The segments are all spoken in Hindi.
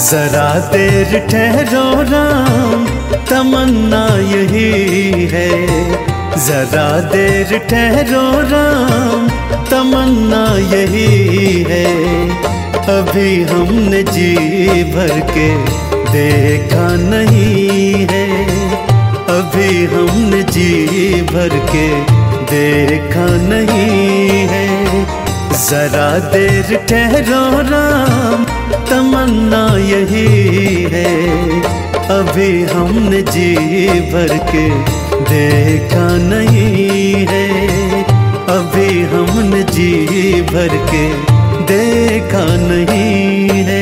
जरा देर ठहरो राम, तमन्ना यही है। जरा देर ठहरो राम, तमन्ना यही है। अभी हमने जी भर के देखा नहीं है। अभी हमने जी भर के देखा नहीं है। जरा देर ठहरो राम, तमन्ना यही है। अभी हमने जी भर के देखा नहीं है। अभी हमने जी भर के देखा नहीं है।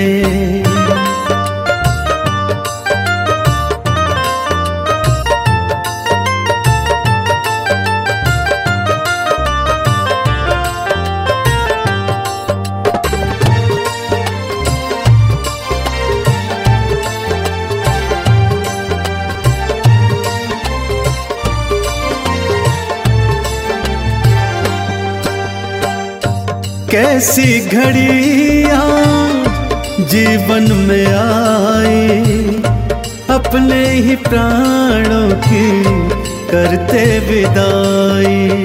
कैसी घड़ियाँ जीवन में आए, अपने ही प्राणों की करते विदाई।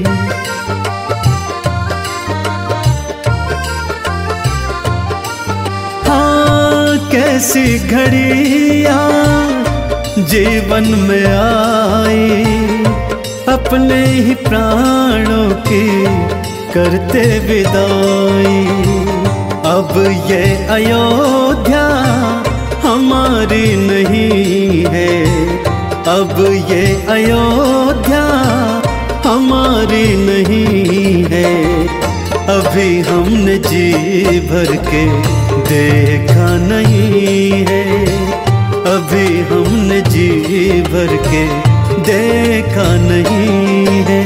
हाँ, कैसी घड़ियाँ जीवन में आए, अपने ही प्राणों की करते विदाई। अब ये अयोध्या हमारी नहीं है। अब ये अयोध्या हमारी नहीं है। अभी हमने जी भर के देखा नहीं है। अभी हमने जी भर के देखा नहीं है।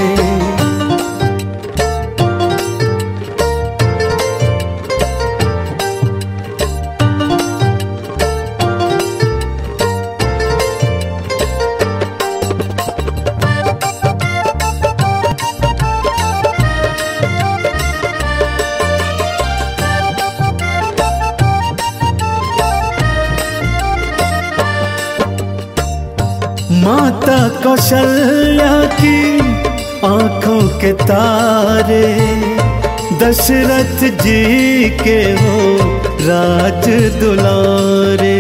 माता कौशल्या की आंखों के तारे, दशरथ जी के हो राज दुलारे।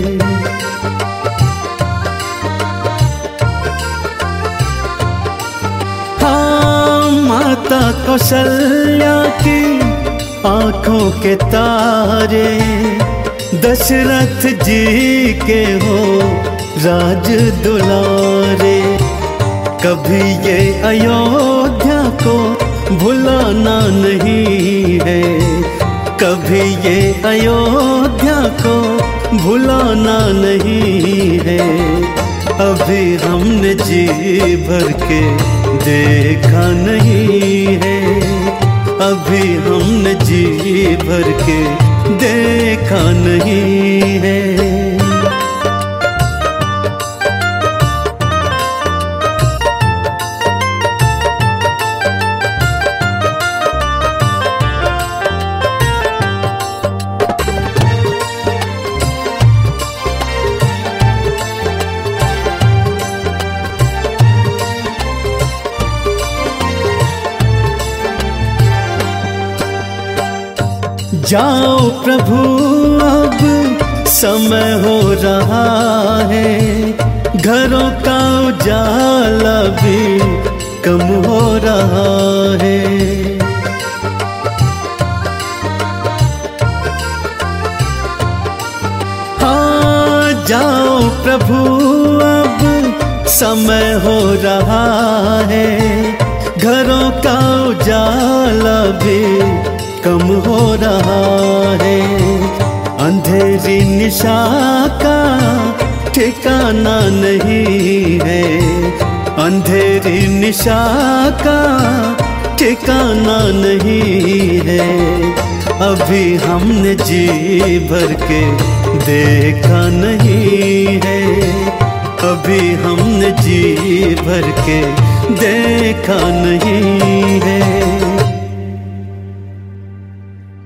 हाँ, माता कौशल्या की आंखों के तारे, दशरथ जी के हो राज दुलारे। कभी ये अयोध्या को भुलाना नहीं है। कभी ये अयोध्या को भुलाना नहीं है। अभी हमने जी भर के देखा नहीं है। अभी हमने जी भर के देखा नहीं है। जाओ प्रभु अब समय हो रहा है। घरों का उजाला भी कम हो रहा है। हाँ, जाओ प्रभु अब समय हो रहा है। घरों का उजाला भी कम हो रहा है। अंधेरी निशा का ठिकाना नहीं है। अंधेरी निशा का ठिकाना नहीं है। अभी हमने जी भर के देखा नहीं है। अभी हमने जी भर के देखा नहीं है।